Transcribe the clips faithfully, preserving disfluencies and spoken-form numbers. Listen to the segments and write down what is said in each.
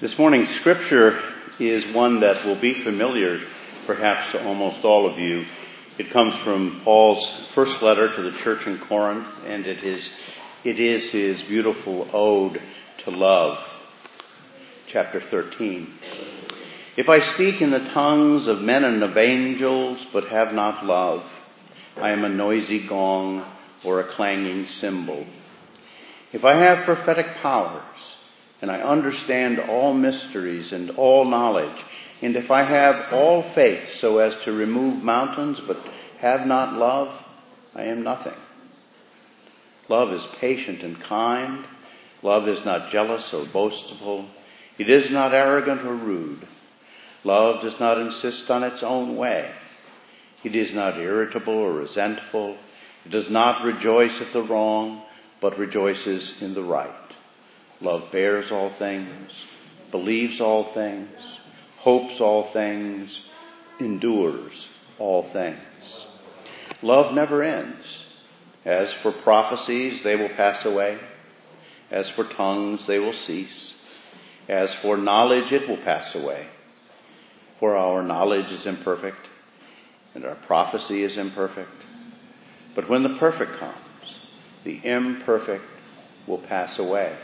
This morning's scripture is one that will be familiar perhaps to almost all of you. It comes from Paul's first letter to the church in Corinth, and it is, it is his beautiful ode to love. Chapter thirteen. If I speak in the tongues of men and of angels, but have not love, I am a noisy gong or a clanging cymbal. If I have prophetic powers, and I understand all mysteries and all knowledge, and if I have all faith so as to remove mountains, but have not love, I am nothing. Love is patient and kind. Love is not jealous or boastful. It is not arrogant or rude. Love does not insist on its own way. It is not irritable or resentful. It does not rejoice at the wrong, but rejoices in the right. Love bears all things, believes all things, hopes all things, endures all things. Love never ends. As for prophecies, they will pass away. As for tongues, they will cease. As for knowledge, it will pass away. For our knowledge is imperfect, and our prophecy is imperfect. But when the perfect comes, the imperfect will pass away.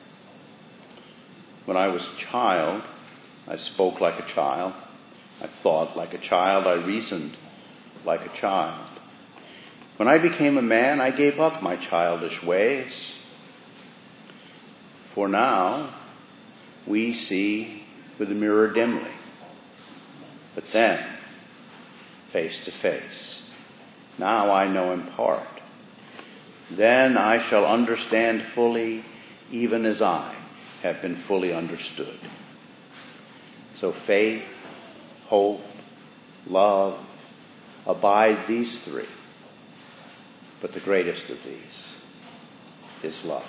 When I was a child, I spoke like a child. I thought like a child. I reasoned like a child. When I became a man, I gave up my childish ways. For now, we see with a mirror dimly, but then face to face. Now I know in part. Then I shall understand fully, even as I have been fully understood. So faith, hope, love, abide these three. But the greatest of these is love.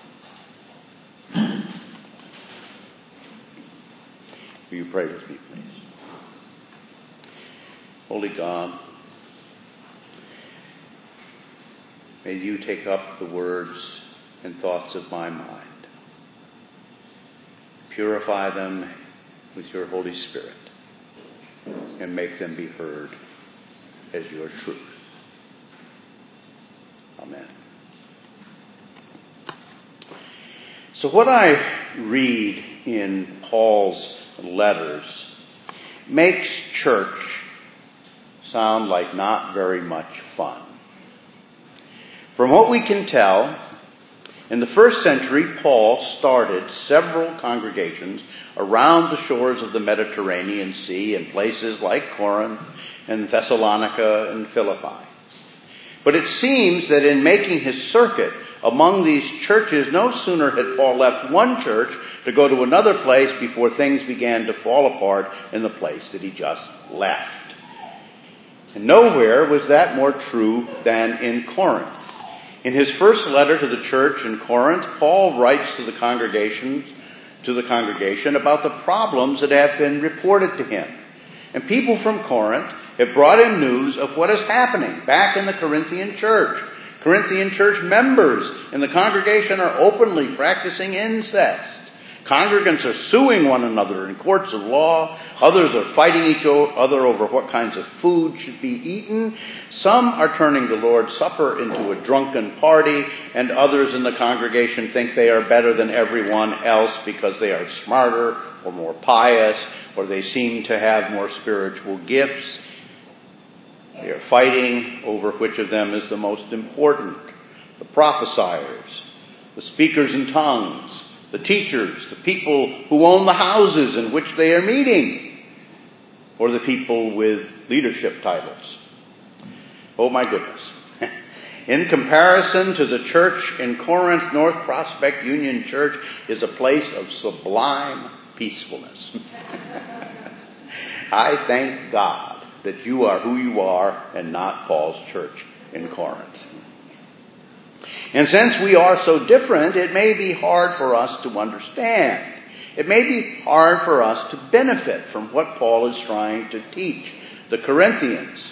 Will you pray with me, please? Holy God, may you take up the words and thoughts of my mind. Purify them with your Holy Spirit and make them be heard as your truth. Amen. So what I read in Paul's letters makes church sound like not very much fun. From what we can tell, in the first century, Paul started several congregations around the shores of the Mediterranean Sea in places like Corinth and Thessalonica and Philippi. But it seems that in making his circuit among these churches, no sooner had Paul left one church to go to another place before things began to fall apart in the place that he just left. And nowhere was that more true than in Corinth. In his first letter to the church in Corinth, Paul writes to the congregations, to the congregation about the problems that have been reported to him. And people from Corinth have brought him news of what is happening back in the Corinthian church. Corinthian church members in the congregation are openly practicing incest. Congregants are suing one another in courts of law. Others are fighting each other over what kinds of food should be eaten. Some are turning the Lord's Supper into a drunken party, and others in the congregation think they are better than everyone else because they are smarter or more pious, or they seem to have more spiritual gifts. They are fighting over which of them is the most important. The prophesiers, the speakers in tongues, the teachers, the people who own the houses in which they are meeting, or the people with leadership titles. Oh my goodness. In comparison to the church in Corinth, North Prospect Union Church is a place of sublime peacefulness. I thank God that you are who you are and not Paul's church in Corinth. And since we are so different, it may be hard for us to understand. It may be hard for us to benefit from what Paul is trying to teach the Corinthians.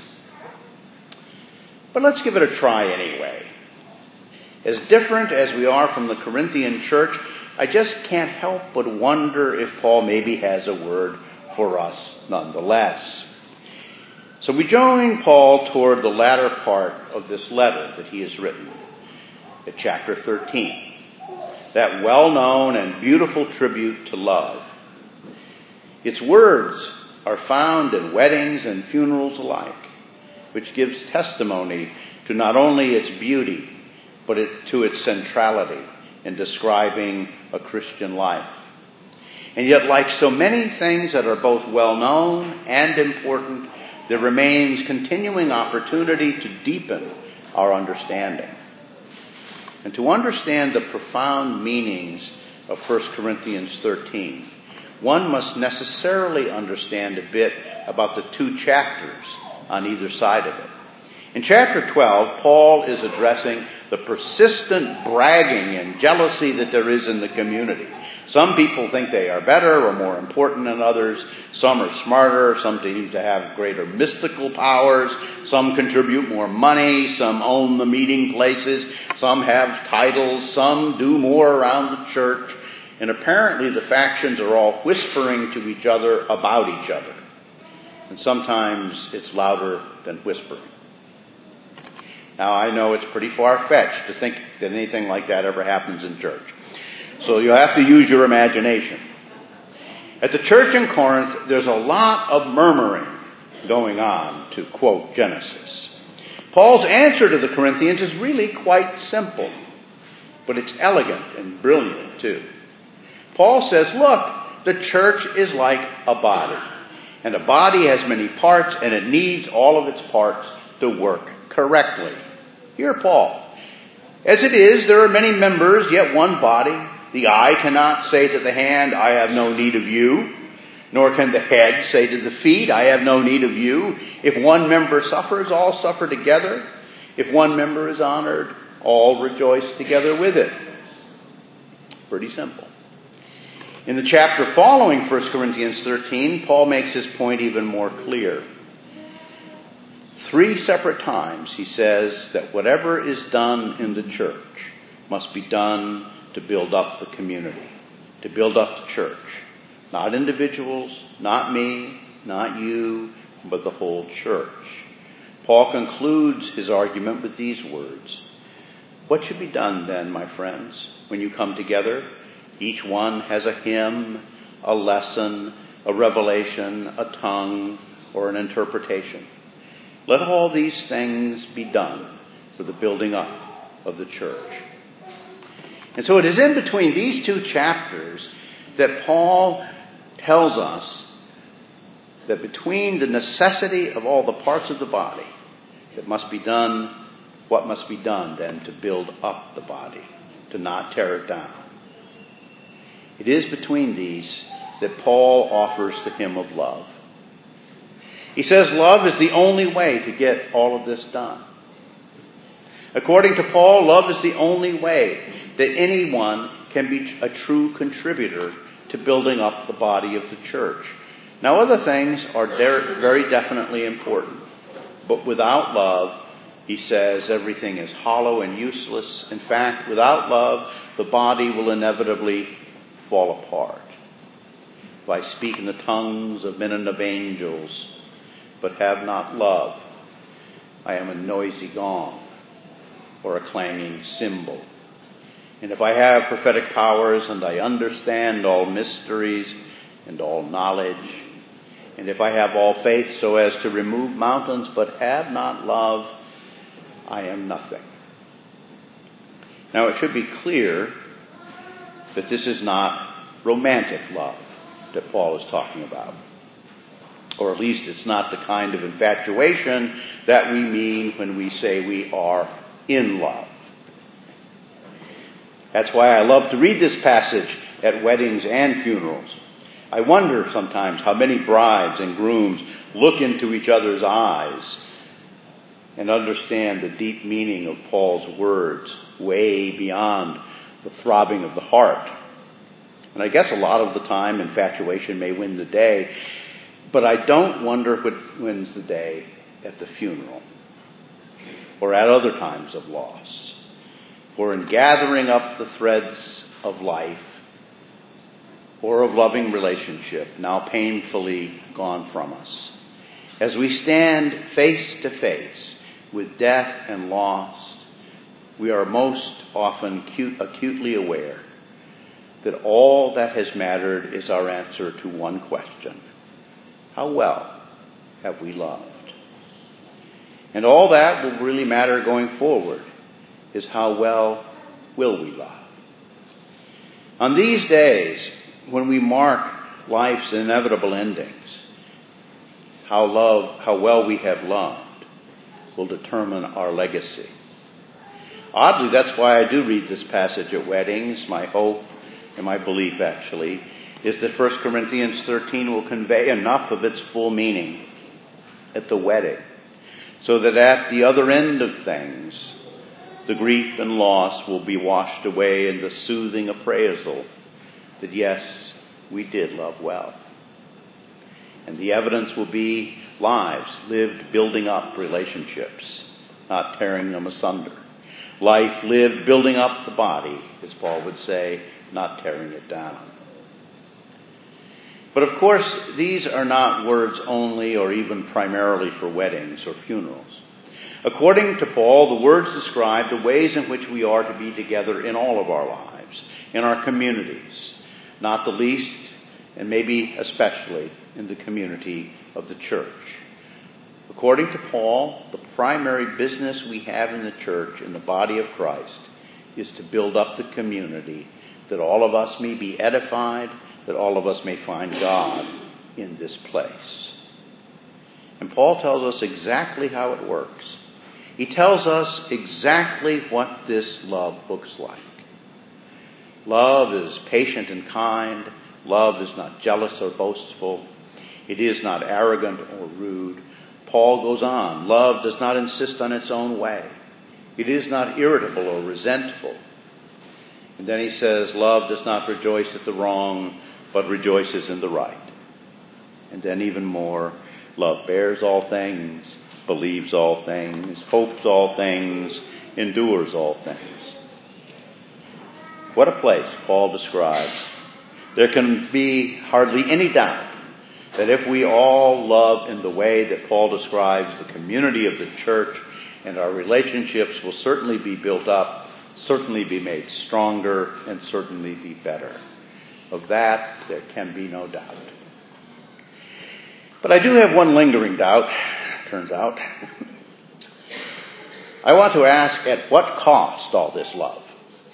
But let's give it a try anyway. As different as we are from the Corinthian church, I just can't help but wonder if Paul maybe has a word for us nonetheless. So we join Paul toward the latter part of this letter that he has written, at chapter thirteen, that well-known and beautiful tribute to love. Its words are found in weddings and funerals alike, which gives testimony to not only its beauty, but it, to its centrality in describing a Christian life. And yet, like so many things that are both well-known and important, there remains continuing opportunity to deepen our understanding. And to understand the profound meanings of First Corinthians thirteen, one must necessarily understand a bit about the two chapters on either side of it. In chapter twelve, Paul is addressing the persistent bragging and jealousy that there is in the community. Some people think they are better or more important than others. Some are smarter. Some seem to have greater mystical powers. Some contribute more money. Some own the meeting places. Some have titles. Some do more around the church. And apparently the factions are all whispering to each other about each other. And sometimes it's louder than whispering. Now, I know it's pretty far-fetched to think that anything like that ever happens in church. So you'll have to use your imagination. At the church in Corinth, there's a lot of murmuring going on, to quote Genesis. Paul's answer to the Corinthians is really quite simple, but it's elegant and brilliant, too. Paul says, look, the church is like a body, and a body has many parts, and it needs all of its parts to work correctly. Hear Paul. As it is, there are many members, yet one body. The eye cannot say to the hand, I have no need of you. Nor can the head say to the feet, I have no need of you. If one member suffers, all suffer together. If one member is honored, all rejoice together with it. Pretty simple. In the chapter following First Corinthians thirteen, Paul makes his point even more clear. Three separate times he says that whatever is done in the church must be done to build up the community, to build up the church. Not individuals, not me, not you, but the whole church. Paul concludes his argument with these words. What should be done then, my friends, when you come together? Each one has a hymn, a lesson, a revelation, a tongue, or an interpretation. Let all these things be done for the building up of the church. And so it is in between these two chapters that Paul tells us that between the necessity of all the parts of the body that must be done, what must be done then to build up the body, to not tear it down. It is between these that Paul offers the hymn of love. He says love is the only way to get all of this done. According to Paul, love is the only way that anyone can be a true contributor to building up the body of the church. Now, other things are very definitely important, but without love, he says, everything is hollow and useless. In fact, without love, the body will inevitably fall apart. If I speak in the tongues of men and of angels, but have not love, I am a noisy gong or a clanging cymbal. And if I have prophetic powers and I understand all mysteries and all knowledge, and if I have all faith so as to remove mountains but have not love, I am nothing. Now it should be clear that this is not romantic love that Paul is talking about. Or at least it's not the kind of infatuation that we mean when we say we are in love. That's why I love to read this passage at weddings and funerals. I wonder sometimes how many brides and grooms look into each other's eyes and understand the deep meaning of Paul's words way beyond the throbbing of the heart. And I guess a lot of the time infatuation may win the day, but I don't wonder what wins the day at the funeral or at other times of loss. For in gathering up the threads of life or of loving relationship now painfully gone from us. As we stand face to face with death and loss, we are most often acute, acutely aware that all that has mattered is our answer to one question: how well have we loved? And all that will really matter going forward is how well will we love? On these days, when we mark life's inevitable endings, how love, how well we have loved will determine our legacy. Oddly, that's why I do read this passage at weddings. My hope and my belief, actually, is that First Corinthians thirteen will convey enough of its full meaning at the wedding, so that at the other end of things, the grief and loss will be washed away in the soothing appraisal that, yes, we did love well. And the evidence will be lives lived building up relationships, not tearing them asunder. Life lived building up the body, as Paul would say, not tearing it down. But of course, these are not words only or even primarily for weddings or funerals. According to Paul, the words describe the ways in which we are to be together in all of our lives, in our communities, not the least, and maybe especially in the community of the church. According to Paul, the primary business we have in the church, in the body of Christ, is to build up the community, that all of us may be edified, that all of us may find God in this place. And Paul tells us exactly how it works. He tells us exactly what this love looks like. Love is patient and kind. Love is not jealous or boastful. It is not arrogant or rude. Paul goes on. Love does not insist on its own way. It is not irritable or resentful. And then he says, love does not rejoice at the wrong, but rejoices in the right. And then even more, love bears all things, believes all things, hopes all things, endures all things. What a place Paul describes. There can be hardly any doubt that if we all love in the way that Paul describes the community of the church, and our relationships will certainly be built up, certainly be made stronger, and certainly be better. Of that, there can be no doubt. But I do have one lingering doubt, turns out. I want to ask, at what cost all this love?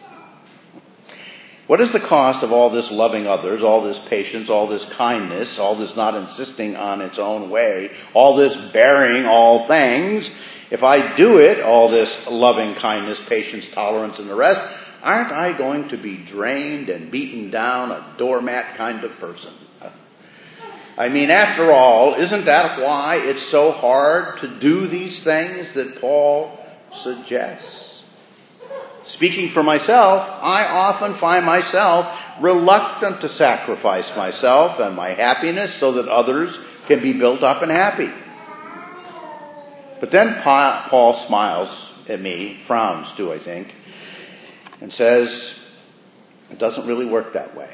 What is the cost of all this loving others, all this patience, all this kindness, all this not insisting on its own way, all this bearing all things? If I do it, all this loving kindness, patience, tolerance, and the rest, aren't I going to be drained and beaten down, a doormat kind of person? I mean, after all, isn't that why it's so hard to do these things that Paul suggests? Speaking for myself, I often find myself reluctant to sacrifice myself and my happiness so that others can be built up and happy. But then Paul smiles at me, frowns too, I think, and says, it doesn't really work that way.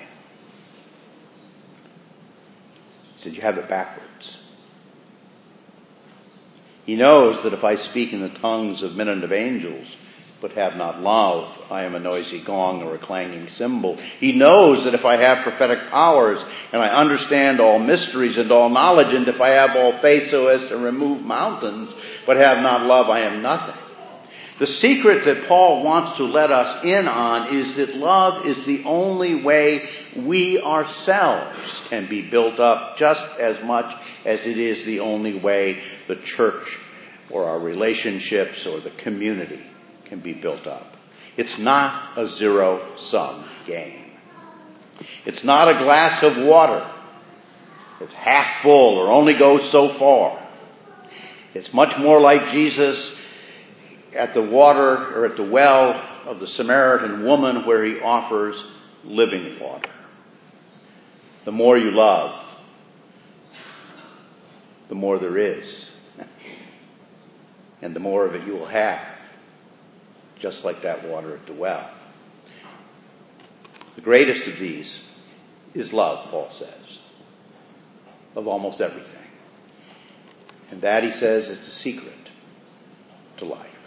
He said, you have it backwards. He knows that if I speak in the tongues of men and of angels, but have not love, I am a noisy gong or a clanging cymbal. He knows that if I have prophetic powers, and I understand all mysteries and all knowledge, and if I have all faith so as to remove mountains, but have not love, I am nothing. The secret that Paul wants to let us in on is that love is the only way we ourselves can be built up, just as much as it is the only way the church or our relationships or the community can be built up. It's not a zero-sum game. It's not a glass of water. It's half full or only goes so far. It's much more like Jesus at the water or at the well of the Samaritan woman, where he offers living water. The more you love, the more there is. And the more of it you will have. Just like that water at the well. The greatest of these is love, Paul says, of almost everything. And that, he says, is the secret to life.